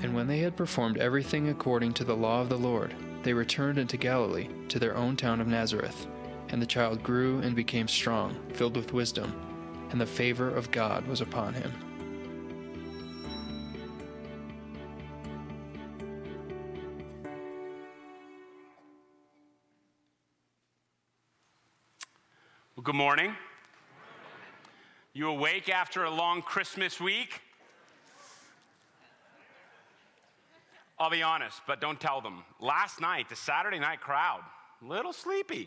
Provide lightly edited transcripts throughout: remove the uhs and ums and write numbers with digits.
And when they had performed everything according to the law of the Lord, they returned into Galilee, to their own town of Nazareth. And the child grew and became strong, filled with wisdom, and the favor of God was upon him. Well, good morning. You awake after a long Christmas week? I'll be honest, but don't tell them. Last night, the Saturday night crowd, little sleepy.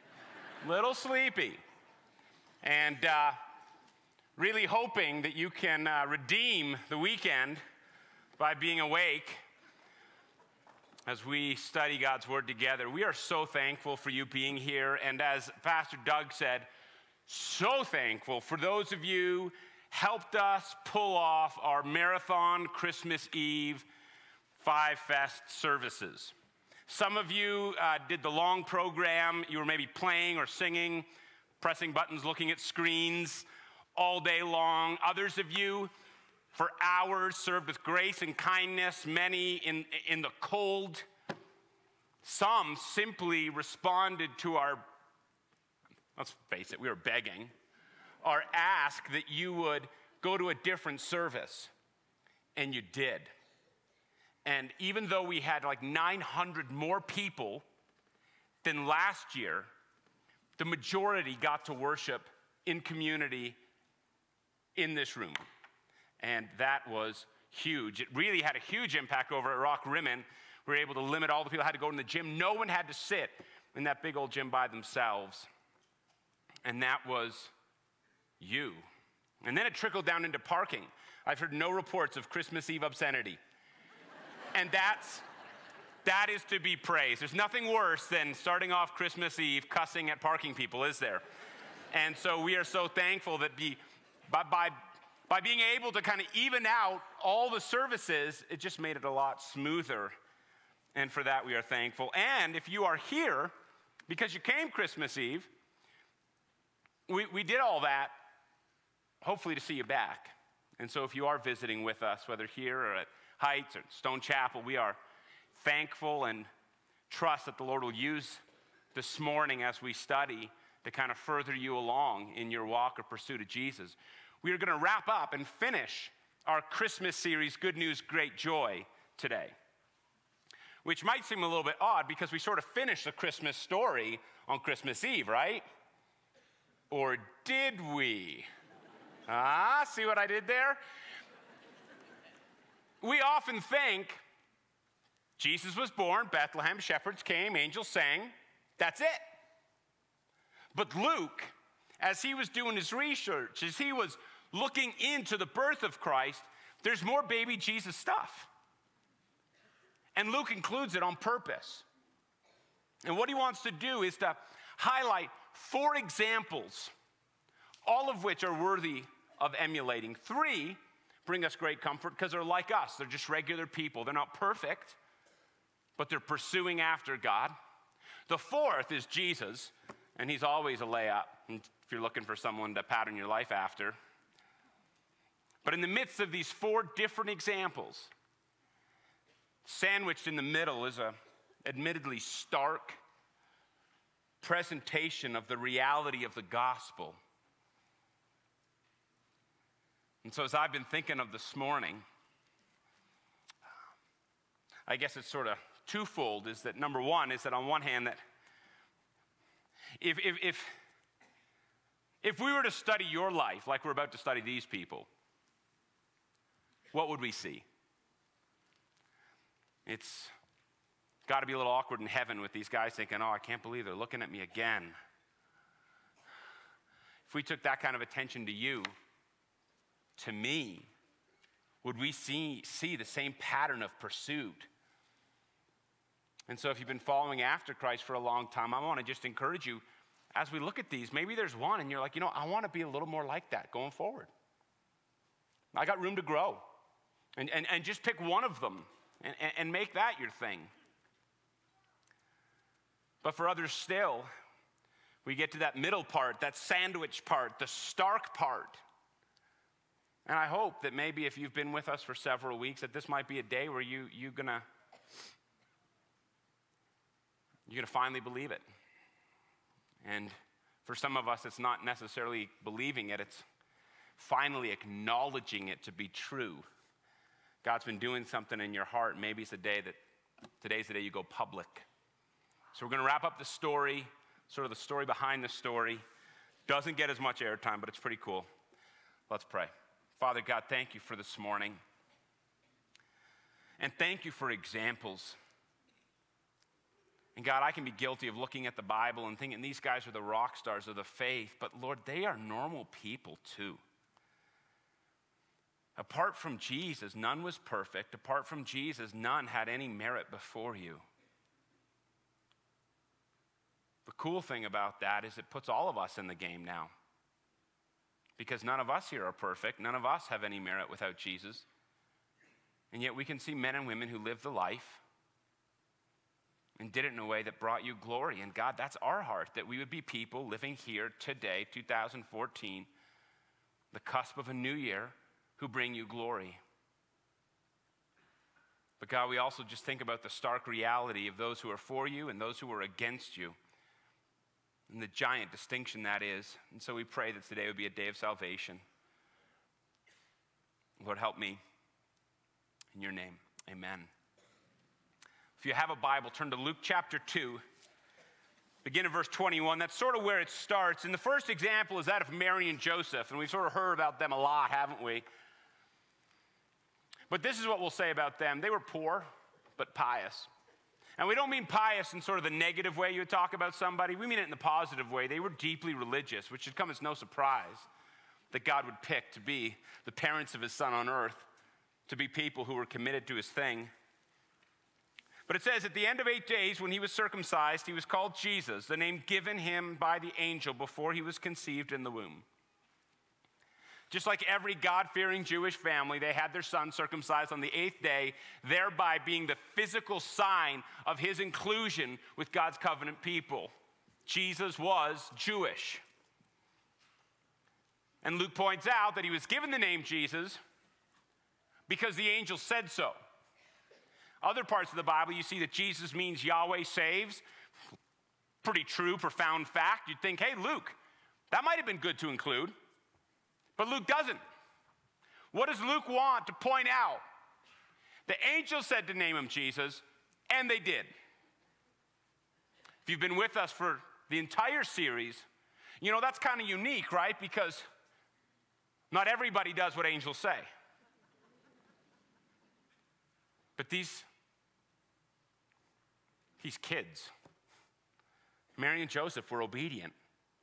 And really hoping that you can redeem the weekend by being awake as we study God's Word together. We are so thankful for you being here. And as Pastor Doug said, so thankful for those of you helped us pull off our marathon Christmas Eve Five Fest services. Some of you did the long program. You were maybe playing or singing, pressing buttons, looking at screens all day long. Others of you, for hours, served with grace and kindness, many in the cold. Some simply responded to our, let's face it, we were begging, our ask that you would go to a different service. And you did. And even though we had like 900 more people than last year, the majority got to worship in community in this room. And that was huge. It really had a huge impact over at Rock Rimmon. We were able to limit all the people who had to go to the gym. No one had to sit in that big old gym by themselves. And that was you. And then it trickled down into parking. I've heard no reports of Christmas Eve obscenity. And that is to be praised. There's nothing worse than starting off Christmas Eve cussing at parking people, is there? And so we are so thankful that by being able to kind of even out all the services, it just made it a lot smoother. And for that, we are thankful. And if you are here because you came Christmas Eve, we did all that hopefully to see you back. And so if you are visiting with us, whether here or at Heights or Stone Chapel, we are thankful and trust that the Lord will use this morning as we study to kind of further you along in your walk or pursuit of Jesus. We are going to wrap up and finish our Christmas series, Good News, Great Joy, today, which might seem a little bit odd because we sort of finished the Christmas story on Christmas Eve, right? Or did we? See what I did there? We often think Jesus was born, Bethlehem, shepherds came, angels sang, that's it. But Luke, as he was doing his research, as he was looking into the birth of Christ, there's more baby Jesus stuff. And Luke includes it on purpose. And what he wants to do is to highlight 4 examples, all of which are worthy of emulating. 3 bring us great comfort because they're like us. They're just regular people. They're not perfect, but they're pursuing after God. The 4th is Jesus, and he's always a layup if you're looking for someone to pattern your life after. But in the midst of these 4 different examples, sandwiched in the middle is a admittedly stark presentation of the reality of the gospel. And so as I've been thinking of this morning, I guess it's sort of twofold, is that number one is that on one hand that if we were to study your life like we're about to study these people, what would we see? It's got to be a little awkward in heaven with these guys thinking, oh, I can't believe they're looking at me again. If we took that kind of attention to you, to me, would we see the same pattern of pursuit? And so if you've been following after Christ for a long time, I want to just encourage you, as we look at these, maybe there's one and you're like, I want to be a little more like that going forward. I got room to grow. And just pick one of them and make that your thing. But for others still, we get to that middle part, that sandwich part, the stark part. And I hope that maybe if you've been with us for several weeks, that this might be a day where you're gonna finally believe it. And for some of us, it's not necessarily believing it, it's finally acknowledging it to be true. God's been doing something in your heart. Maybe it's today's the day you go public. So we're going to wrap up the story, sort of the story behind the story. Doesn't get as much airtime, but it's pretty cool. Let's pray. Father God, thank you for this morning. And thank you for examples. And God, I can be guilty of looking at the Bible and thinking these guys are the rock stars of the faith, but Lord, they are normal people too. Apart from Jesus, none was perfect. Apart from Jesus, none had any merit before you. The cool thing about that is it puts all of us in the game now. Because none of us here are perfect. None of us have any merit without Jesus. And yet we can see men and women who lived the life and did it in a way that brought you glory. And God, that's our heart, that we would be people living here today, 2014, the cusp of a new year, who bring you glory. But God, we also just think about the stark reality of those who are for you and those who are against you, and the giant distinction that is. And so we pray that today would be a day of salvation. Lord, help me. In your name, amen. If you have a Bible, turn to Luke chapter 2. Begin at verse 21. That's sort of where it starts. And the first example is that of Mary and Joseph. And we've sort of heard about them a lot, haven't we? But this is what we'll say about them. They were poor, but pious. And we don't mean pious in sort of the negative way you would talk about somebody. We mean it in the positive way. They were deeply religious, which should come as no surprise that God would pick to be the parents of his son on earth, to be people who were committed to his thing. But it says at the end of 8 days, when he was circumcised, he was called Jesus, the name given him by the angel before he was conceived in the womb. Just like every God-fearing Jewish family, they had their son circumcised on the 8th day, thereby being the physical sign of his inclusion with God's covenant people. Jesus was Jewish. And Luke points out that he was given the name Jesus because the angel said so. Other parts of the Bible, you see that Jesus means Yahweh saves. Pretty true, profound fact. You'd think, hey, Luke, that might have been good to include. But Luke doesn't. What does Luke want to point out? The angel said to name him Jesus, and they did. If you've been with us for the entire series, you know that's kind of unique, right? Because not everybody does what angels say. But these kids, Mary and Joseph, were obedient.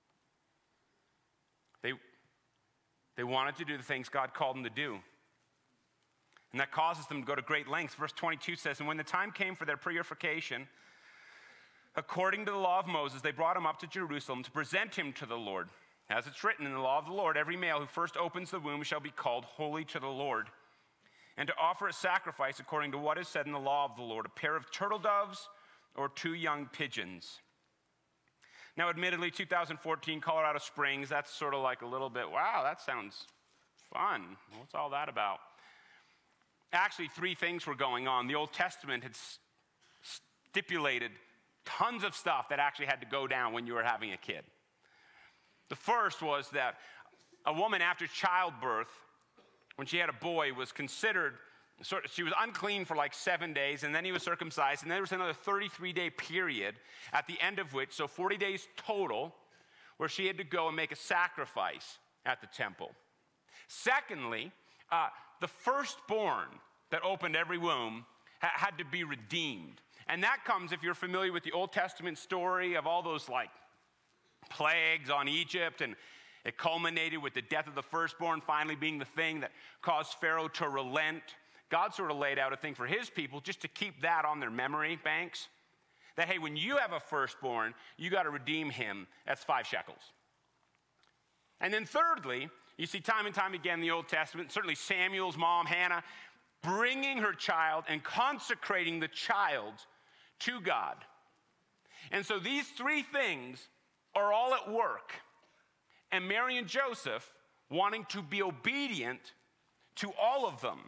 They wanted to do the things God called them to do. And that causes them to go to great lengths. Verse 22 says, and when the time came for their purification, according to the law of Moses, they brought him up to Jerusalem to present him to the Lord. As it's written in the law of the Lord, every male who first opens the womb shall be called holy to the Lord. And to offer a sacrifice according to what is said in the law of the Lord, a pair of turtle doves or 2 young pigeons. Now, admittedly, 2014 Colorado Springs, that's sort of like a little bit, wow, that sounds fun. What's all that about? Actually, 3 things were going on. The Old Testament had stipulated tons of stuff that actually had to go down when you were having a kid. The first was that a woman after childbirth, when she had a boy, was considered, she was unclean for like 7 days, and then he was circumcised, and then there was another 33-day period at the end of which, so 40 days total, where she had to go and make a sacrifice at the temple. Secondly, the firstborn that opened every womb had to be redeemed. And that comes, if you're familiar with the Old Testament story of all those like plagues on Egypt, and it culminated with the death of the firstborn finally being the thing that caused Pharaoh to relent. God sort of laid out a thing for his people just to keep that on their memory banks. That, hey, when you have a firstborn, you got to redeem him. That's 5 shekels. And then thirdly, you see time and time again in the Old Testament, certainly Samuel's mom, Hannah, bringing her child and consecrating the child to God. And so these 3 things are all at work. And Mary and Joseph, wanting to be obedient, to all of them.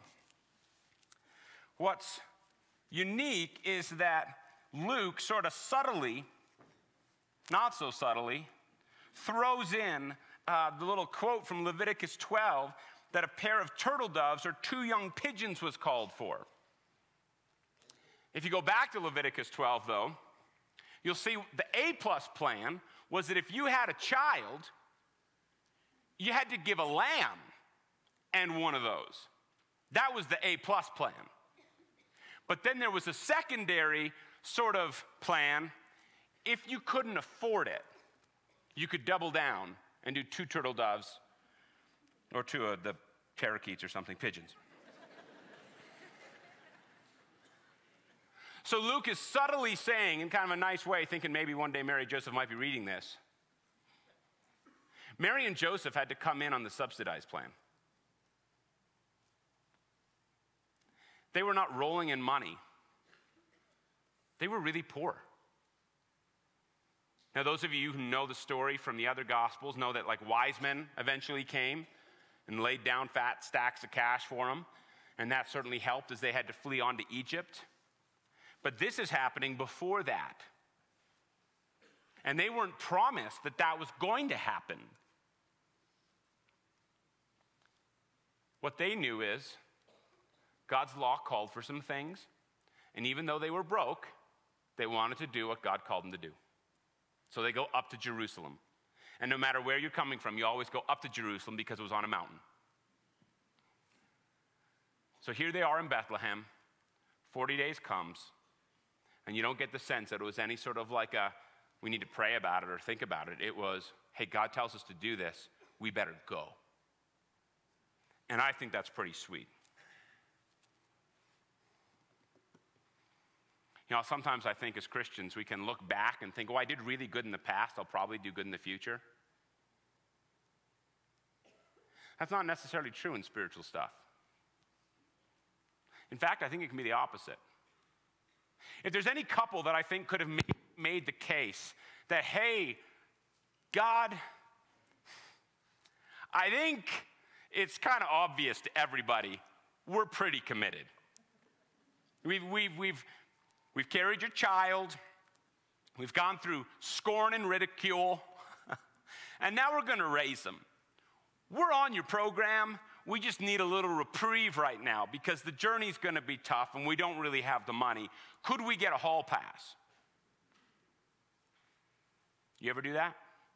What's unique is that Luke sort of subtly, not so subtly, throws in the little quote from Leviticus 12 that a pair of turtle doves or 2 young pigeons was called for. If you go back to Leviticus 12, though, you'll see the A-plus plan was that if you had a child, you had to give a lamb and one of those. That was the A-plus plan. But then there was a secondary sort of plan. If you couldn't afford it, you could double down and do 2 turtle doves or 2 of the parakeets or something, pigeons. So Luke is subtly saying, in kind of a nice way, thinking maybe one day Mary and Joseph might be reading this. Mary and Joseph had to come in on the subsidized plan. They were not rolling in money. They were really poor. Now, those of you who know the story from the other Gospels know that like wise men eventually came and laid down fat stacks of cash for them, and that certainly helped as they had to flee on to Egypt. But this is happening before that. And they weren't promised that that was going to happen. What they knew is God's law called for some things, and even though they were broke, they wanted to do what God called them to do. So they go up to Jerusalem. And no matter where you're coming from, you always go up to Jerusalem because it was on a mountain. So here they are in Bethlehem. 40 days comes, and you don't get the sense that it was any sort of like a, we need to pray about it or think about it. It was, hey, God tells us to do this. We better go. And I think that's pretty sweet. You know, sometimes I think as Christians, we can look back and think, oh, I did really good in the past. I'll probably do good in the future. That's not necessarily true in spiritual stuff. In fact, I think it can be the opposite. If there's any couple that I think could have made the case that, hey, God, I think it's kind of obvious to everybody, we're pretty committed. We've carried your child. We've gone through scorn and ridicule. And now we're going to raise them. We're on your program. We just need a little reprieve right now because the journey's going to be tough and we don't really have the money. Could we get a hall pass? You ever do that?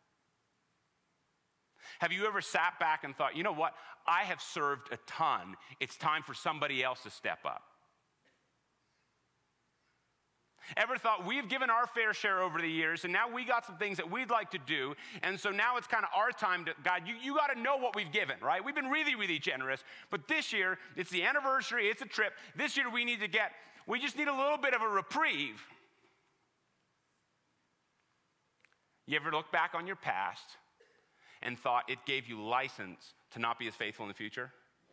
Have you ever sat back and thought, you know what? I have served a ton. It's time for somebody else to step up. Ever thought we've given our fair share over the years and now we got some things that we'd like to do, and so now it's kind of our time to, God, you got to know what we've given, right? We've been really, really generous, but this year, it's the anniversary, it's a trip. This year we just need a little bit of a reprieve. You ever look back on your past and thought it gave you license to not be as faithful in the future?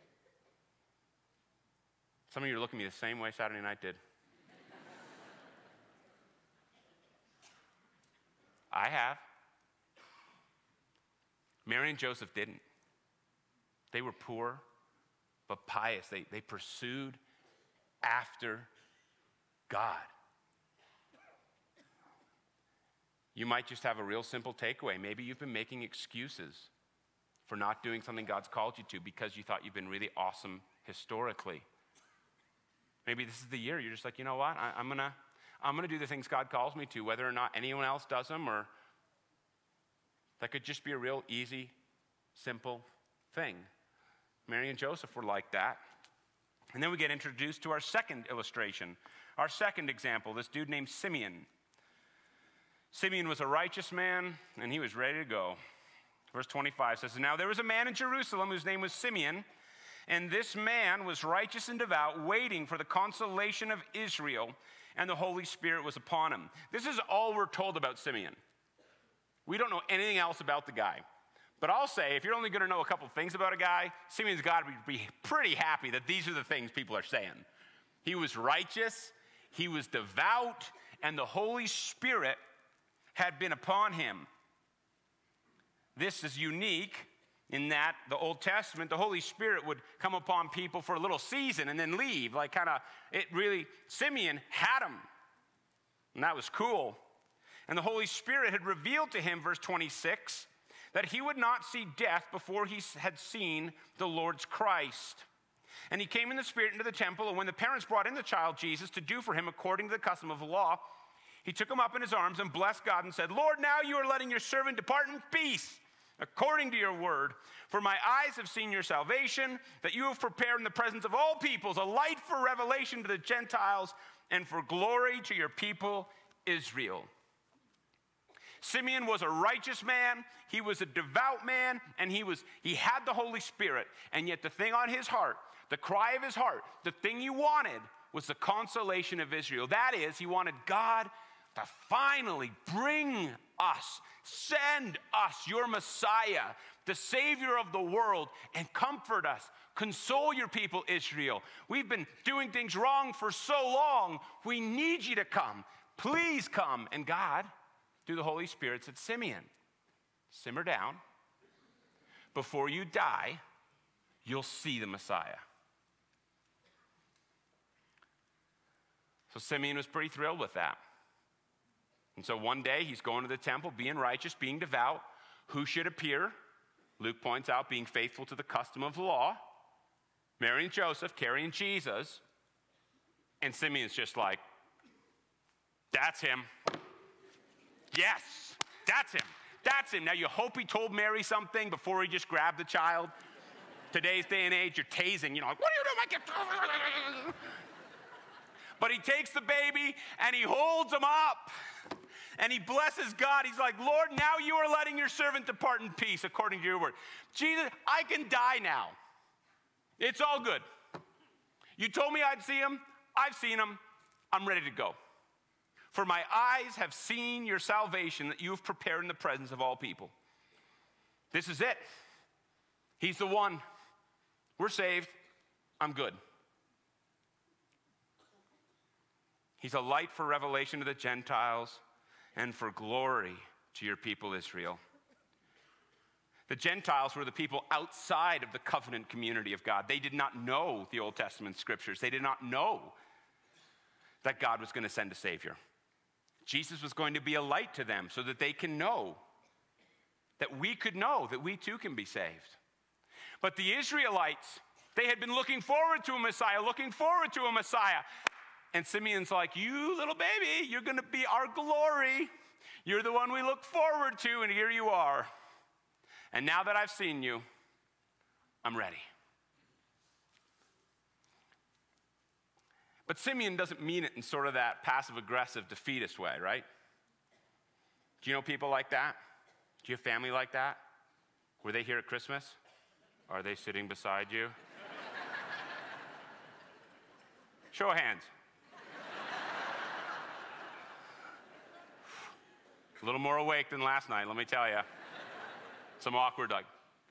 Some of you are looking at me the same way Saturday night did. I have. Mary and Joseph didn't. They were poor, but pious. They pursued after God. You might just have a real simple takeaway. Maybe you've been making excuses for not doing something God's called you to because you thought you've been really awesome historically. Maybe this is the year you're just like, you know what, I'm going to do the things God calls me to, whether or not anyone else does them, or that could just be a real easy, simple thing. Mary and Joseph were like that. And then we get introduced to our second illustration, our second example, this dude named Simeon. Simeon was a righteous man, and he was ready to go. Verse 25 says, now there was a man in Jerusalem whose name was Simeon, and this man was righteous and devout, waiting for the consolation of Israel, and the Holy Spirit was upon him. This is all we're told about Simeon. We don't know anything else about the guy. But I'll say, if you're only going to know a couple things about a guy, Simeon's got to be pretty happy that these are the things people are saying. He was righteous, he was devout, and the Holy Spirit had been upon him. This is unique in that the Old Testament, the Holy Spirit would come upon people for a little season and then leave. Simeon had him. And that was cool. And the Holy Spirit had revealed to him, verse 26, that he would not see death before he had seen the Lord's Christ. And he came in the Spirit into the temple, and when the parents brought in the child Jesus to do for him according to the custom of the law, he took him up in his arms and blessed God and said, Lord, now you are letting your servant depart in peace, according to your word. For my eyes have seen your salvation, that you have prepared in the presence of all peoples a light for revelation to the Gentiles and for glory to your people Israel. Simeon was a righteous man, he was a devout man, and he had the Holy Spirit. And yet the thing on his heart, the cry of his heart, the thing he wanted was the consolation of Israel. That is, he wanted God to finally bring us, send us your Messiah, the Savior of the world, and comfort us. Console your people, Israel. We've been doing things wrong for so long. We need you to come. Please come. And God, through the Holy Spirit, said, Simeon, simmer down. Before you die, you'll see the Messiah. So Simeon was pretty thrilled with that. And so one day he's going to the temple, being righteous, being devout. Who should appear? Luke points out, being faithful to the custom of the law. Mary and Joseph carrying Jesus. And Simeon's just like, that's him. Yes, that's him. That's him. Now you hope he told Mary something before he just grabbed the child. Today's day and age, you're tasing. What are you doing? But he takes the baby and he holds him up. And he blesses God. He's like, Lord, now you are letting your servant depart in peace according to your word. Jesus, I can die now. It's all good. You told me I'd see him. I've seen him. I'm ready to go. For my eyes have seen your salvation that you have prepared in the presence of all people. This is it. He's the one. We're saved. I'm good. He's a light for revelation to the Gentiles and for glory to your people Israel. The Gentiles were the people outside of the covenant community of God. They did not know the Old Testament scriptures. They did not know that God was going to send a Savior. Jesus was going to be a light to them so that they can know, that we could know that we too can be saved. But the Israelites, they had been looking forward to a Messiah, And Simeon's like, you little baby, you're going to be our glory. You're the one we look forward to, and here you are. And now that I've seen you, I'm ready. But Simeon doesn't mean it in sort of that passive-aggressive, defeatist way, right? Do you know people like that? Do you have family like that? Were they here at Christmas? Are they sitting beside you? Show of hands. A little more awake than last night, let me tell you. Some awkward, like.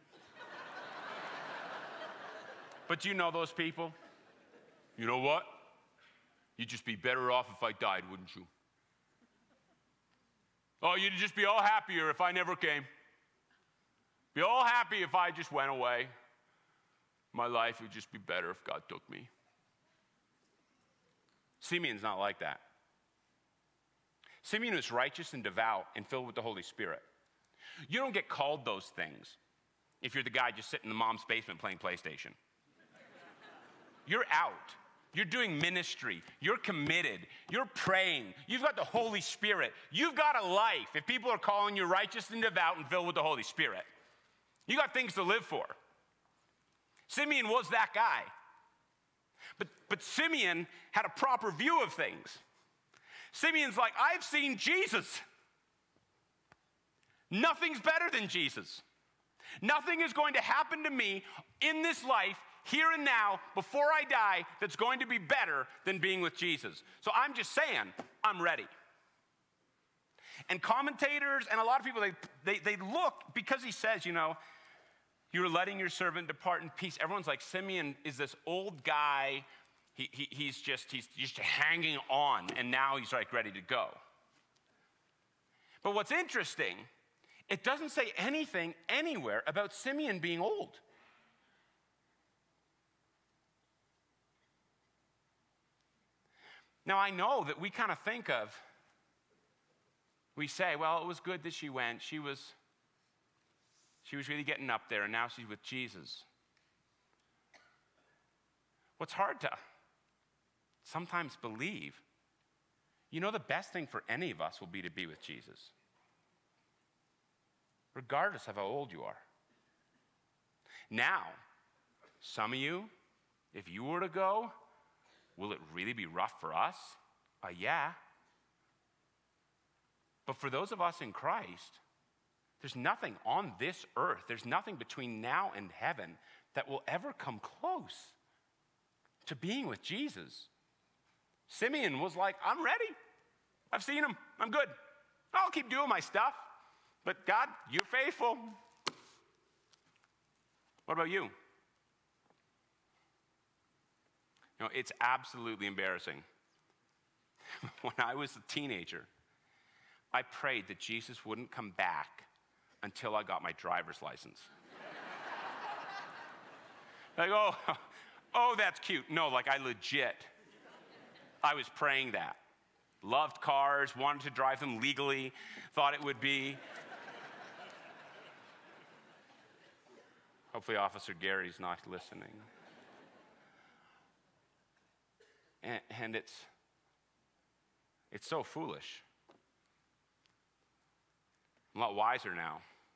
But do you know those people? You know what? You'd just be better off if I died, wouldn't you? Oh, you'd just be all happier if I never came. Be all happy if I just went away. My life would just be better if God took me. Simeon's not like that. Simeon is righteous and devout and filled with the Holy Spirit. You don't get called those things if you're the guy just sitting in the mom's basement playing PlayStation. You're out. You're doing ministry. You're committed. You're praying. You've got the Holy Spirit. You've got a life if people are calling you righteous and devout and filled with the Holy Spirit. You got things to live for. Simeon was that guy. But Simeon had a proper view of things. Simeon's like, I've seen Jesus. Nothing's better than Jesus. Nothing is going to happen to me in this life, here and now, before I die, that's going to be better than being with Jesus. So I'm just saying, I'm ready. And commentators and a lot of people, they look, because he says, you're letting your servant depart in peace. Everyone's like, Simeon is this old guy. He's just hanging on, and now he's like ready to go. But what's interesting It doesn't say anything anywhere about Simeon being old. Now, I know that we kind of we say, well, it was good that she went. She was really getting up there, and now she's with Jesus. What's hard to sometimes believe, the best thing for any of us will be to be with Jesus, regardless of how old you are. Now, some of you, if you were to go, will it really be rough for us? Yeah. But for those of us in Christ, there's nothing on this earth, there's nothing between now and heaven that will ever come close to being with Jesus. Simeon was like, I'm ready. I've seen him. I'm good. I'll keep doing my stuff. But God, you're faithful. What about you? It's absolutely embarrassing. When I was a teenager, I prayed that Jesus wouldn't come back until I got my driver's license. Like, oh, that's cute. No, like I was praying that. Loved cars, wanted to drive them legally, thought it would be. Hopefully Officer Gary's not listening. And it's so foolish. I'm a lot wiser now.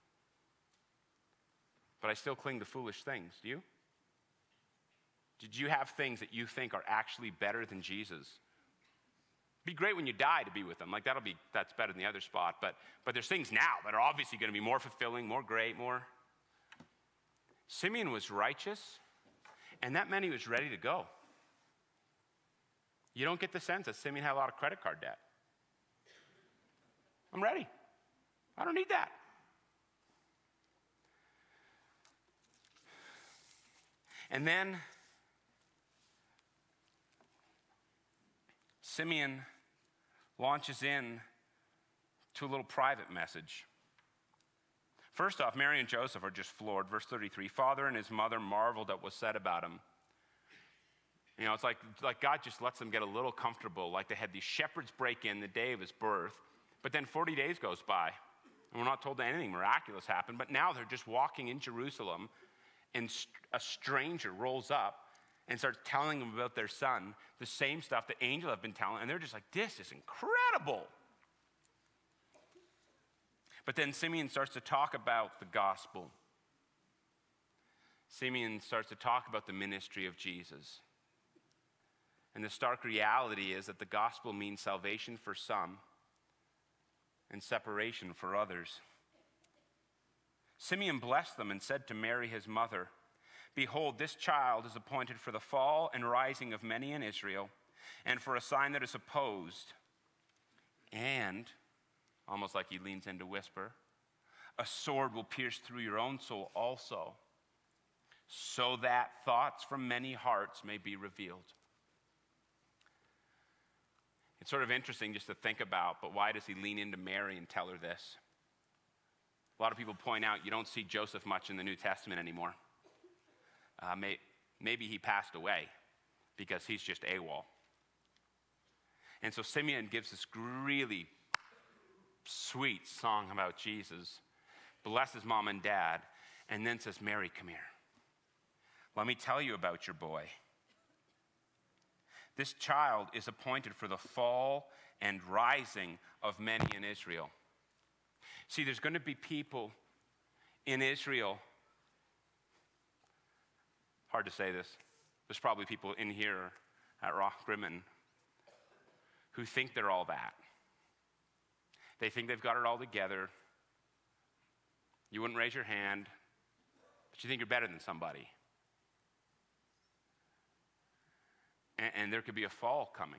But I still cling to foolish things. Do you? Did you have things that you think are actually better than Jesus? It'd be great when you die to be with him. Like that's better than the other spot. But there's things now that are obviously going to be more fulfilling, more great, more. Simeon was righteous, and that meant he was ready to go. You don't get the sense that Simeon had a lot of credit card debt. I'm ready. I don't need that. And then Simeon launches in to a little private message. First off, Mary and Joseph are just floored. Verse 33, father and his mother marveled at what was said about him. It's like God just lets them get a little comfortable, like they had these shepherds break in the day of his birth, but then 40 days goes by, and we're not told that anything miraculous happened, but now they're just walking in Jerusalem, and a stranger rolls up and starts telling them about their son, the same stuff the angel have been telling, and they're just like, this is incredible. But then Simeon starts to talk about the gospel. Simeon starts to talk about the ministry of Jesus. And the stark reality is that the gospel means salvation for some and separation for others. Simeon blessed them and said to Mary, his mother, behold, this child is appointed for the fall and rising of many in Israel, and for a sign that is opposed. And, almost like he leans in to whisper, a sword will pierce through your own soul also, so that thoughts from many hearts may be revealed. It's sort of interesting just to think about, but why does he lean into Mary and tell her this? A lot of people point out you don't see Joseph much in the New Testament anymore. Maybe he passed away because he's just AWOL. And so Simeon gives this really sweet song about Jesus, blesses mom and dad, and then says, Mary, come here. Let me tell you about your boy. This child is appointed for the fall and rising of many in Israel. See, there's going to be people in Israel. Hard to say this. There's probably people in here at Rock Grimmen who think they're all that. They think they've got it all together. You wouldn't raise your hand, but you think you're better than somebody. And there could be a fall coming.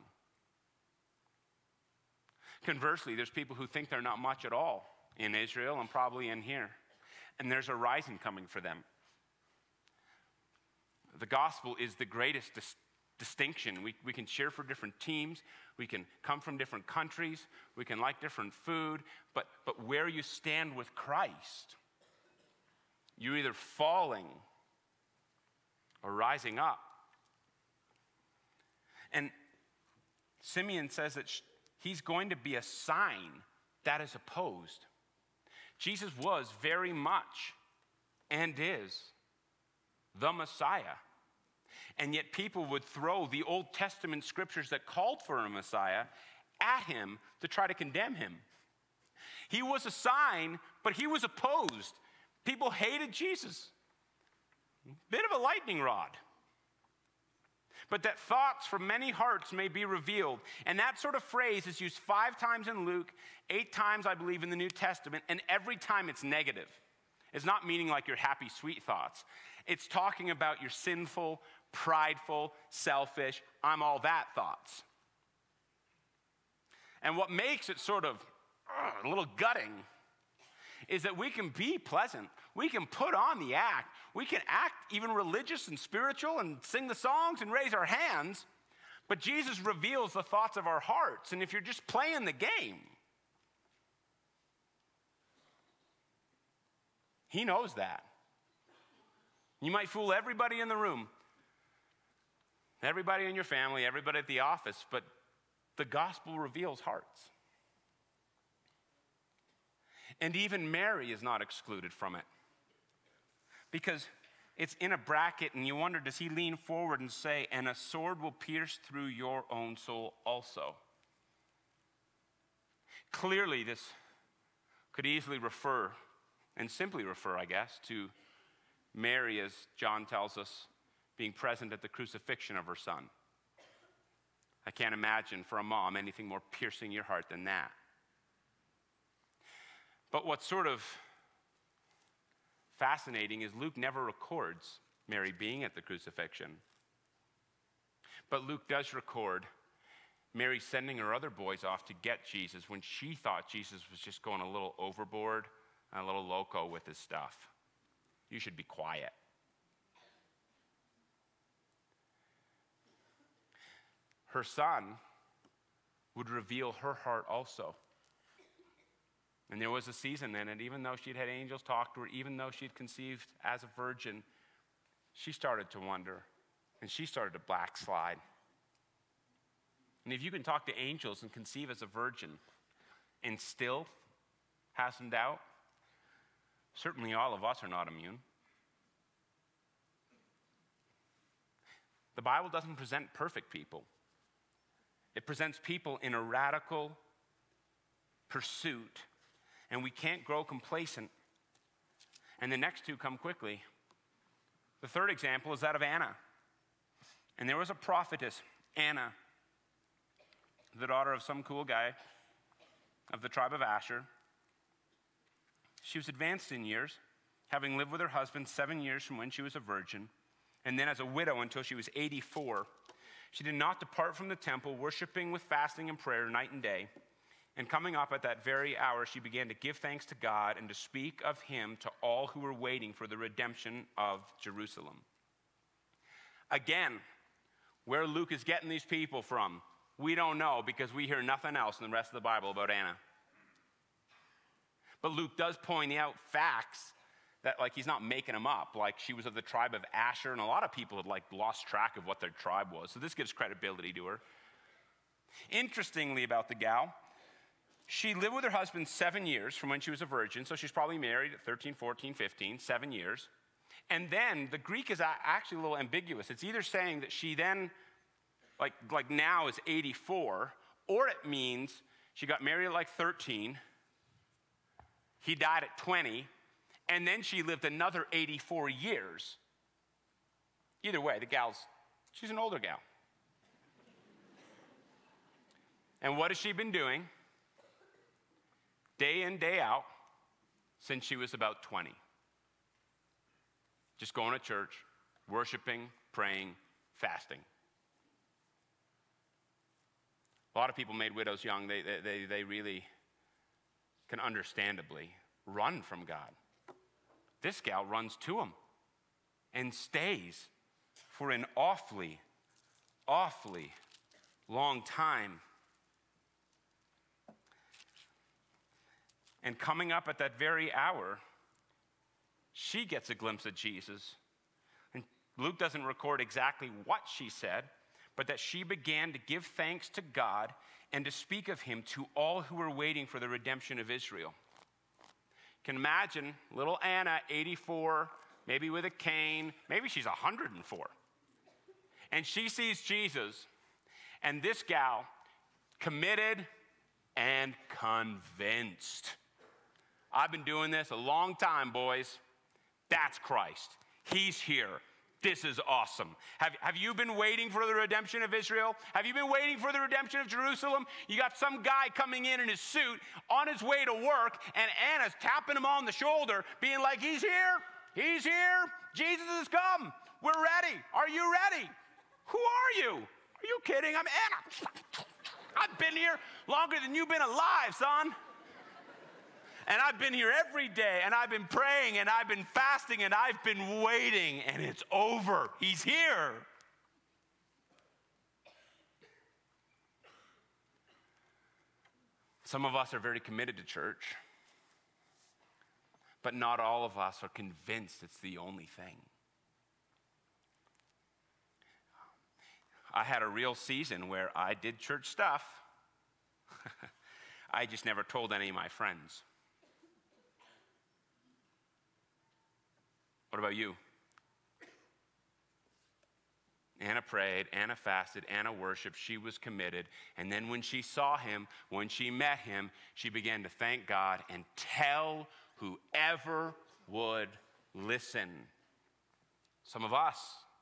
Conversely, there's people who think they're not much at all in Israel and probably in here. And there's a rising coming for them. The gospel is the greatest distinction. We can cheer for different teams. We can come from different countries. We can like different food. But where you stand with Christ, you're either falling or rising up. And Simeon says that he's going to be a sign that is opposed. Jesus was very much and is the Messiah. And yet people would throw the Old Testament scriptures that called for a Messiah at him to try to condemn him. He was a sign, but he was opposed. People hated Jesus. Bit of a lightning rod. But that thoughts from many hearts may be revealed. And that sort of phrase is used 5 times in Luke, 8 times, I believe, in the New Testament, and every time it's negative. It's not meaning like your happy, sweet thoughts. It's talking about your sinful, prideful, selfish, I'm all that thoughts. And what makes it sort of a little gutting is that we can be pleasant. We can put on the act. We can act even religious and spiritual and sing the songs and raise our hands. But Jesus reveals the thoughts of our hearts. And if you're just playing the game, he knows that. You might fool everybody in the room, everybody in your family, everybody at the office, but the gospel reveals hearts. And even Mary is not excluded from it. Because it's in a bracket, and you wonder, does he lean forward and say, and a sword will pierce through your own soul also? Clearly, this could easily refer, and simply refer, I guess, to Mary, as John tells us, being present at the crucifixion of her son. I can't imagine for a mom anything more piercing your heart than that. But what's sort of fascinating is Luke never records Mary being at the crucifixion. But Luke does record Mary sending her other boys off to get Jesus when she thought Jesus was just going a little overboard and a little loco with his stuff. You should be quiet. Her son would reveal her heart also. And there was a season then, and even though she'd had angels talk to her, even though she'd conceived as a virgin, she started to wonder, and she started to backslide. And if you can talk to angels and conceive as a virgin and still have some doubt, certainly all of us are not immune. The Bible doesn't present perfect people. It presents people in a radical pursuit. And we can't grow complacent. And the next two come quickly. The third example is that of Anna. And there was a prophetess, Anna, the daughter of some cool guy of the tribe of Asher. She was advanced in years, having lived with her husband 7 years from when she was a virgin, and then as a widow until she was 84. She did not depart from the temple, worshiping with fasting and prayer night and day. And coming up at that very hour, she began to give thanks to God and to speak of him to all who were waiting for the redemption of Jerusalem. Again, where Luke is getting these people from, we don't know, because we hear nothing else in the rest of the Bible about Anna. But Luke does point out facts that, like, he's not making them up. Like, she was of the tribe of Asher, and a lot of people had, like, lost track of what their tribe was. So this gives credibility to her. Interestingly about the gal, she lived with her husband 7 years from when she was a virgin, so she's probably married at 13, 14, 15, 7 years. And then the Greek is actually a little ambiguous. It's either saying that she then, like now, is 84, or it means she got married at like 13, he died at 20, and then she lived another 84 years. Either way, she's an older gal. And what has she been doing? Day in, day out, since she was about 20. Just going to church, worshiping, praying, fasting. A lot of people made widows young. They really can understandably run from God. This gal runs to him and stays for an awfully awfully long time. And coming up at that very hour, she gets a glimpse of Jesus. And Luke doesn't record exactly what she said, but that she began to give thanks to God and to speak of him to all who were waiting for the redemption of Israel. You can imagine little Anna, 84, maybe with a cane, maybe she's 104. And she sees Jesus, and this gal, committed and convinced. I've been doing this a long time, boys. That's Christ. He's here. This is awesome. Have you been waiting for the redemption of Israel? Have you been waiting for the redemption of Jerusalem? You got some guy coming in his suit on his way to work, and Anna's tapping him on the shoulder, being like, he's here. He's here. Jesus has come. We're ready. Are you ready? Who are you? Are you kidding? I'm Anna. I've been here longer than you've been alive, son. And I've been here every day, and I've been praying, and I've been fasting, and I've been waiting, and it's over. He's here. Some of us are very committed to church, but not all of us are convinced it's the only thing. I had a real season where I did church stuff. I just never told any of my friends. What about you? Anna prayed, Anna fasted, Anna worshiped, she was committed. And then when she saw him, when she met him, she began to thank God and tell whoever would listen. Some of us,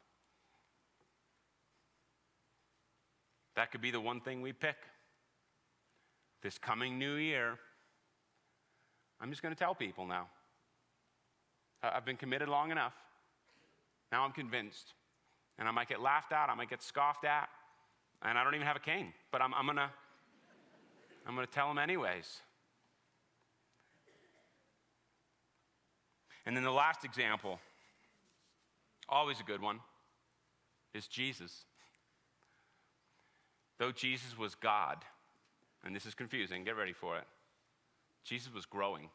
that could be the one thing we pick. This coming new year, I'm just going to tell people now. I've been committed long enough. Now I'm convinced. And I might get laughed at, I might get scoffed at, and I don't even have a cane, but I'm going to tell them anyways. And then the last example, always a good one, is Jesus. Though Jesus was God, and this is confusing, get ready for it, Jesus was growing.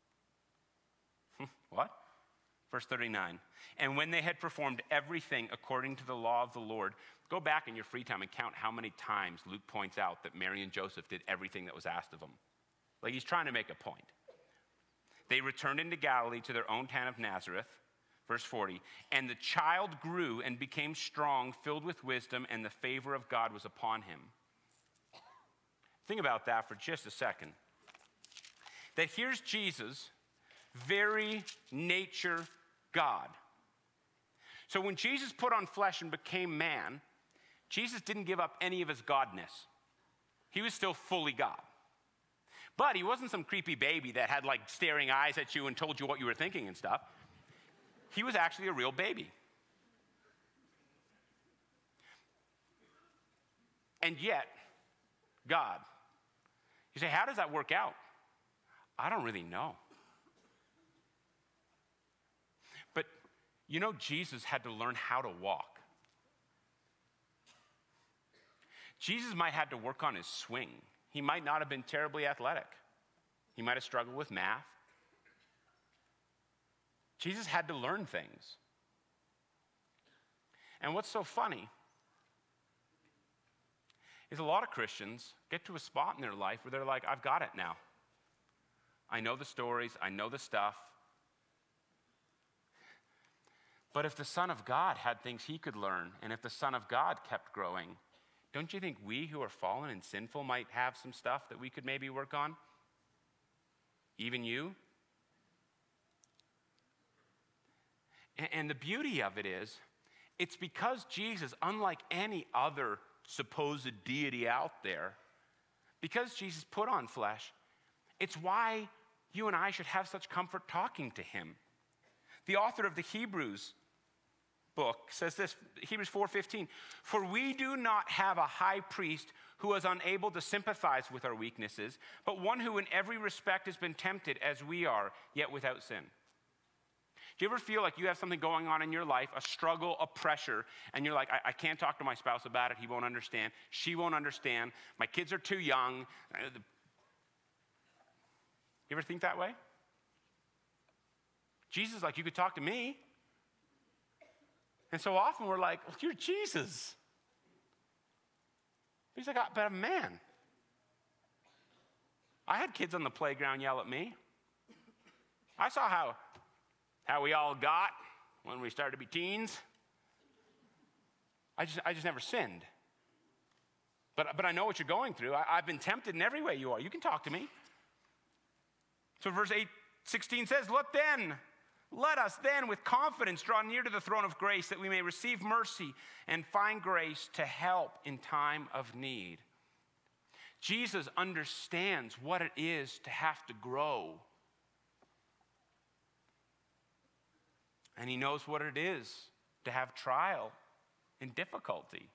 What? Verse 39, and when they had performed everything according to the law of the Lord, go back in your free time and count how many times Luke points out that Mary and Joseph did everything that was asked of them. Like he's trying to make a point. They returned into Galilee to their own town of Nazareth, verse 40, and the child grew and became strong, filled with wisdom, and the favor of God was upon him. Think about that for just a second. That here's Jesus, very nature God. So when Jesus put on flesh and became man, Jesus didn't give up any of his godness. He was still fully God. But he wasn't some creepy baby that had like staring eyes at you and told you what you were thinking and stuff. He was actually a real baby. And yet, God. You say, how does that work out? I don't really know. But you know, Jesus had to learn how to walk. Jesus might have had to work on his swing. He might not have been terribly athletic. He might have struggled with math. Jesus had to learn things. And what's so funny is a lot of Christians get to a spot in their life where they're like, I've got it now. I know the stories, I know the stuff. But if the Son of God had things he could learn, and if the Son of God kept growing, don't you think we who are fallen and sinful might have some stuff that we could maybe work on? Even you? And the beauty of it is, it's because Jesus, unlike any other supposed deity out there, because Jesus put on flesh, it's why you and I should have such comfort talking to him. The author of the Hebrews book says this, Hebrews 4:15, for we do not have a high priest who is unable to sympathize with our weaknesses, but one who in every respect has been tempted as we are, yet without sin. Do you ever feel like you have something going on in your life, a struggle, a pressure, and you're like, I can't talk to my spouse about it. He won't understand. She won't understand. My kids are too young. You ever think that way? Jesus is like, you could talk to me. And so often we're like, well, you're Jesus. He's like, but I'm a man. I had kids on the playground yell at me. I saw how we all got when we started to be teens. I just never sinned. But I know what you're going through. I've been tempted in every way you are. You can talk to me. So verse 16 says, let us then with confidence draw near to the throne of grace that we may receive mercy and find grace to help in time of need. Jesus understands what it is to have to grow. And he knows what it is to have trial and difficulty.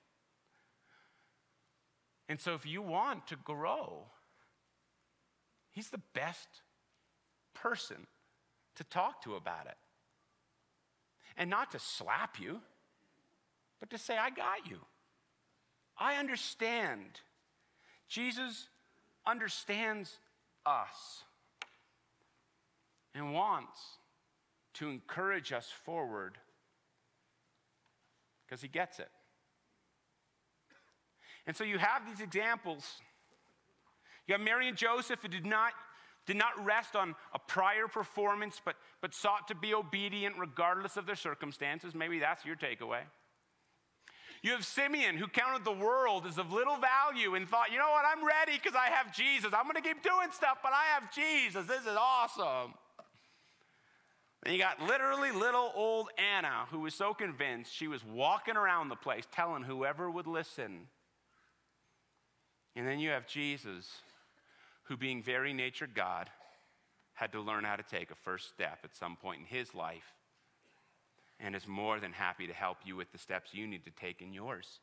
And so if you want to grow, he's the best person to talk to about it. And not to slap you, but to say, I got you. I understand. Jesus understands us and wants to encourage us forward because he gets it. And so you have these examples. You have Mary and Joseph who did not rest on a prior performance, but sought to be obedient regardless of their circumstances. Maybe that's your takeaway. You have Simeon who counted the world as of little value and thought, you know what, I'm ready because I have Jesus. I'm going to keep doing stuff, but I have Jesus. This is awesome. Then you got literally little old Anna who was so convinced she was walking around the place telling whoever would listen. And then you have Jesus who, being very nature God, had to learn how to take a first step at some point in his life and is more than happy to help you with the steps you need to take in yours.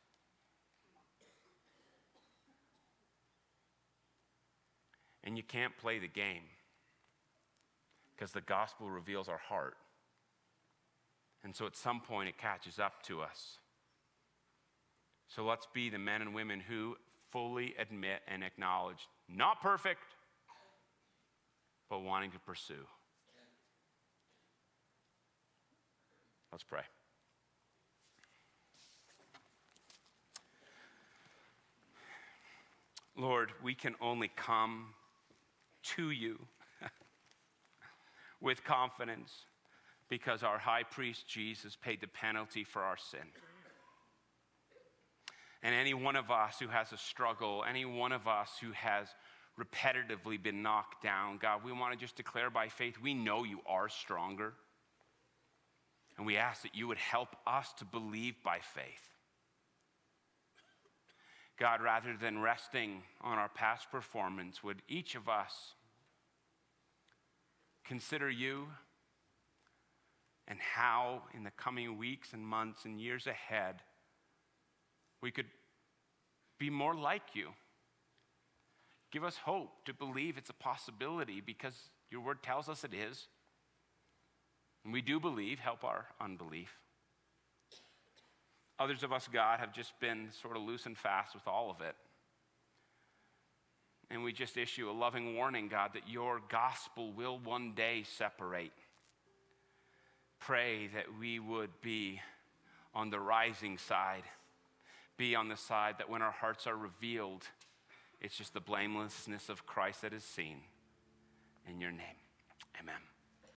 And you can't play the game because the gospel reveals our heart. And so at some point it catches up to us. So let's be the men and women who fully admit and acknowledge, not perfect, but wanting to pursue. Let's pray. Lord, we can only come to you with confidence because our high priest Jesus paid the penalty for our sin. And any one of us who has a struggle, any one of us who has repetitively been knocked down, God, we want to just declare by faith, we know you are stronger. And we ask that you would help us to believe by faith. God, rather than resting on our past performance, would each of us consider you and how in the coming weeks and months and years ahead we could be more like you. Give us hope to believe it's a possibility because your word tells us it is. And we do believe, help our unbelief. Others of us, God, have just been sort of loose and fast with all of it. And we just issue a loving warning, God, that your gospel will one day separate. Pray that we would be on the rising side, be on the side that when our hearts are revealed, it's just the blamelessness of Christ that is seen. In your name.